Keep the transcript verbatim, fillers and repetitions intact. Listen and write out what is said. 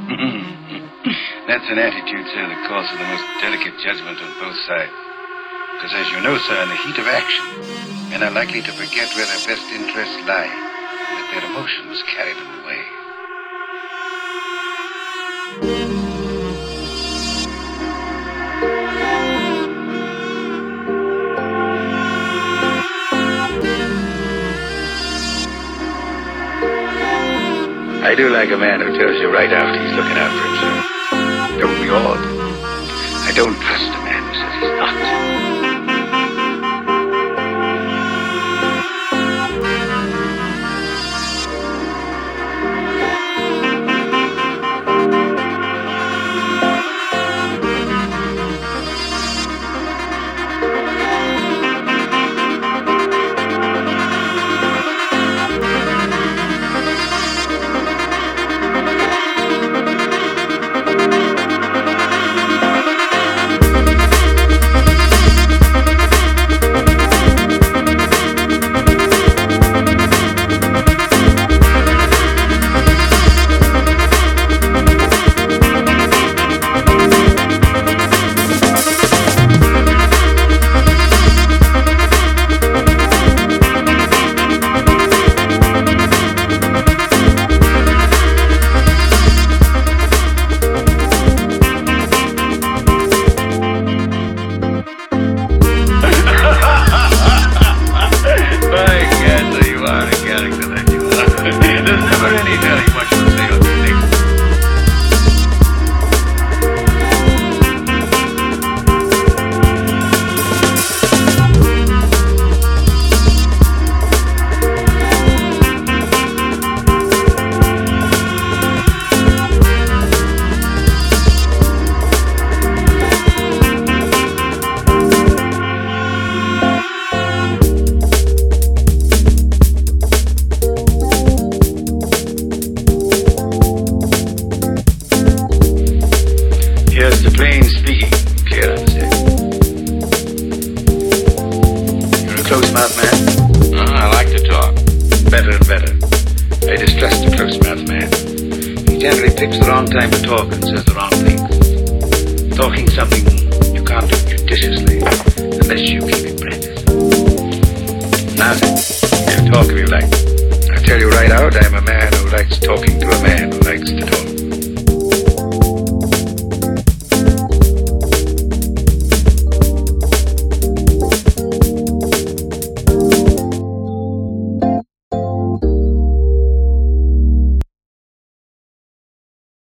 That's an attitude, sir, that calls for the most delicate judgment on both sides. Because as you know, sir, in the heat of action, men are likely to forget where their best interests lie, and let their emotions carry them away. I do like a man who tells you right out he's looking out for himself. Don't we all? I don't trust a man who says he's not. Here's the plain speaking, clear understanding. You're a close-mouthed man? Uh, I like to talk. Better and better. I distrust a close-mouthed man. He generally picks the wrong time to talk and says the wrong things. Talking something you can't do judiciously unless you keep it practiced. Now then, you talk if you like. I tell you right out, I'm a man who likes talking to a man who likes to talk.